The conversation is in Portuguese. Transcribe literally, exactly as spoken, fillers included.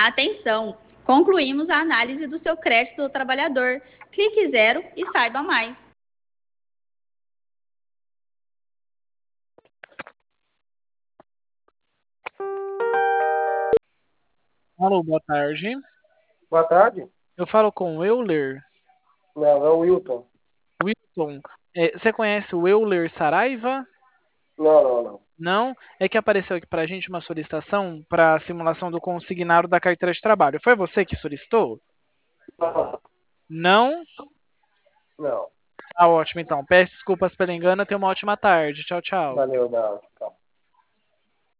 Atenção! Concluímos a análise do seu crédito do trabalhador. Clique zero e saiba mais. Alô, boa tarde. Boa tarde. Eu falo com o Euler. Não, é o Wilton. Wilton, é, você conhece o Euler Saraiva? Não, não, não. Não? É que apareceu aqui pra gente uma solicitação para a simulação do consignado da carteira de trabalho. Foi você que solicitou? Não, Não? não. Ah, ótimo, então. Peço desculpas pelo engano. Tenha uma ótima tarde. Tchau, tchau. Valeu, não. Tchau.